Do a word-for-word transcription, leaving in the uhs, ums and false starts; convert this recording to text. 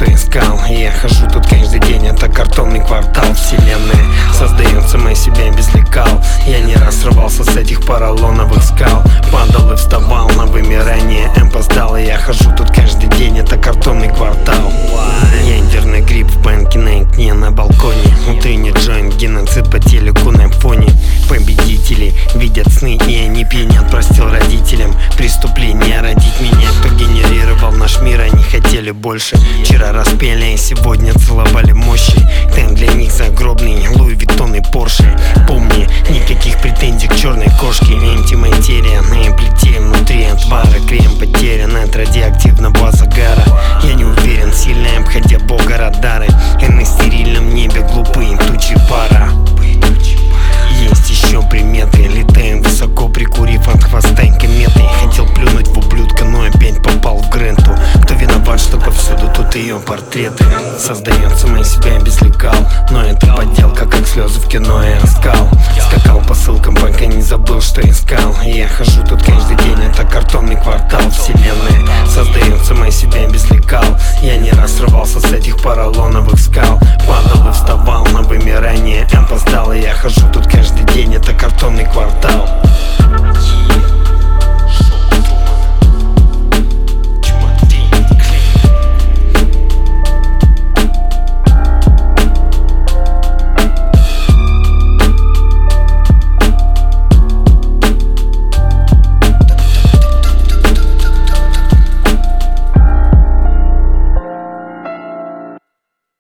что искал. И я хожу тут каждый день, это картонный квартал. Вселенная создает сама себя без лекал. Я не раз срывался с этих поролоновых скал, падал и вставал на вымирание. Эмпа сдал, и я хожу тут каждый день, это картонный квартал. Ядерный гриб в банке на окне на балконе. Утренний джойнт, геноцид по телеку на фоне. Победители видят сны, и они пьянят. Простил родителям преступление родить меня. Кто генерировал наш мир, они хотели больше. Вчера распели, и сегодня целовали мощи. Тен для них загробный, Луи Виттон и Порше. Помни, никаких претензий к черной кошке. Антиматерия на плите, внутри отвара. Крем потерян от радиоактивного загара. Я не уверен, сильно обходя бога радары. И на стерильном небе глупые тучи пара. Есть еще приметы, летаем высоко, прикурив от хвоста кометы. Хотел плюнуть в ублюдка, но опять попал в Гренту. Кто виноват, что повсюду тут ее портреты? Создает сама себя без лекал, но это подделка, как слезы в кино и оскал. Скакал по ссылкам, пока не забыл, что искал. И я хожу тут каждый день, это картонный квартал. Вселенная создает сама себя без лекал. Я не раз срывался с этих поролоновых скал, падал и вставал на вымирание. Эмпа сдал, и я хожу тут каждый день, это картонный квартал.